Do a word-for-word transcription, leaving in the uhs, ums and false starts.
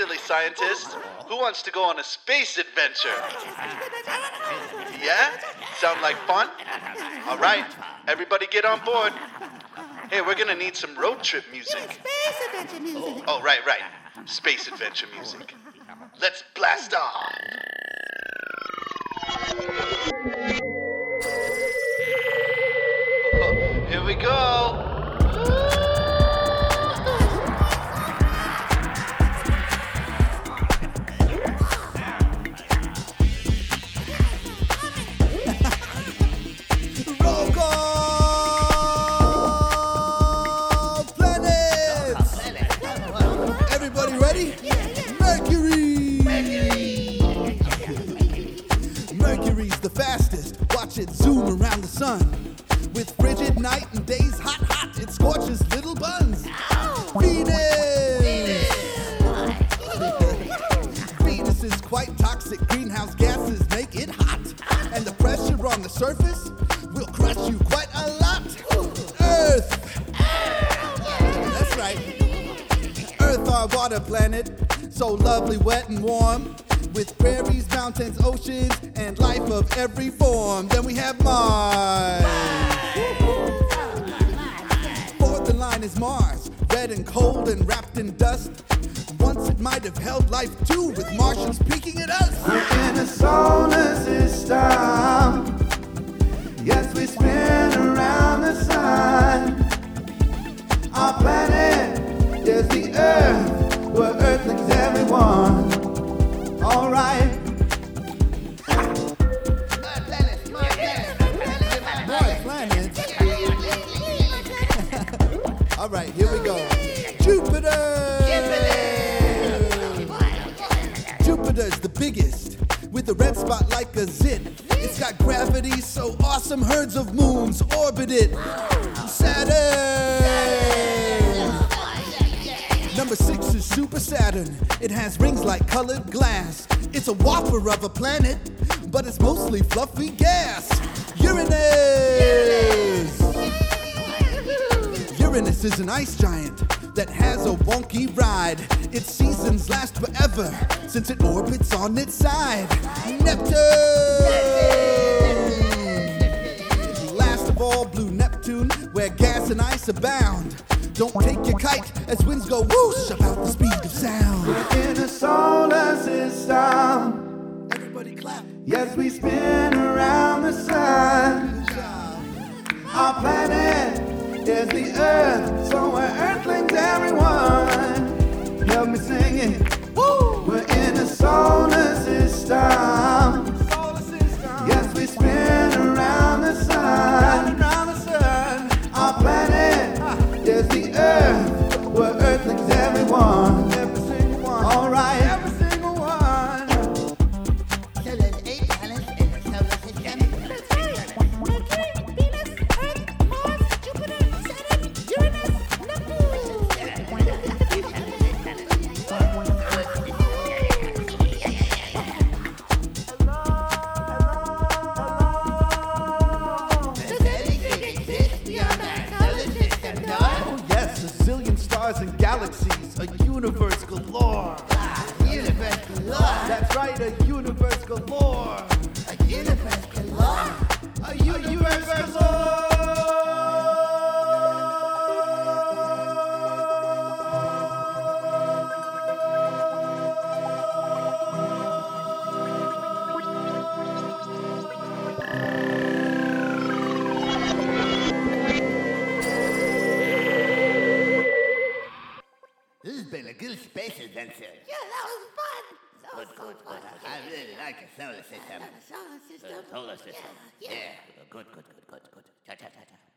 silly scientists. Who wants to go on a space adventure? Yeah? Sound like fun? All right, everybody get on board. Hey, we're gonna need some road trip music. Space adventure music. Oh, right, right. Space adventure music. Let's blast off. Here we go. Roll call! Planets! Everybody ready? Mercury! Mercury's the fastest. Watch it zoom around the sun. With frigid night and days hot, hot, it scorches little buns. Venus! Venus is quite toxic. Greenhouse gases make it hot. And the pressure on the surface will crush you quite a lot. Earth! That's right. Earth, our water planet. So lovely, wet and warm. With prairies, mountains, oceans, and life of every form. Then we have Mars. Fourth in line is Mars. Red and cold and wrapped in dust. Once it might have held life too, with Martians peeking at us. We're in a solar system. Yes, we spin around the sun. Our planet is the Earth. We're Earthlings, everyone. All right. Mars planet. All right, here we go. Jupiter! Jupiter's the biggest, with a red spot like a zit. It's got gravity so awesome, herds of moons orbit it. Saturn! Number six is Super Saturn. It has rings like colored glass. It's a whopper of a planet, but it's mostly fluffy gas. Uranus! Uranus is an ice giant that has a wonky ride. Its seasons last forever since it orbits on its side. Neptune! Last of all, blue Neptune, where gas and ice abound. Don't take your kite as winds go whoosh about the speed of sound. We're in a solar system. Everybody clap. Yes, we spin around the sun. Good job. Our planet is the Earth, so we're Earthlings, everyone. Help me sing it. Woo! We're in a solar system. Solar system. Yes, we spin around the sun. Around the sun. Our planet is the Earth. We're Earthlings, everyone. Every single one. All right. Every single one. So there's eight planets in the solar system. That's right. Mercury, Venus, Earth, Mars, Jupiter, Saturn, Uranus, Does anything exist beyond our solar system, Noah? Oh yes, a zillion stars and galaxies, a universe galore. Universe galore. That's right, a universe galore. A universe galore. A universe galore. This has been a good space adventure. Yeah, that was fun. That was Good, so good, fun. good. I really like the solar system. The solar system. Solar system. Yeah. Yeah. Good, good, good, good, good. Cha, cha, cha, cha.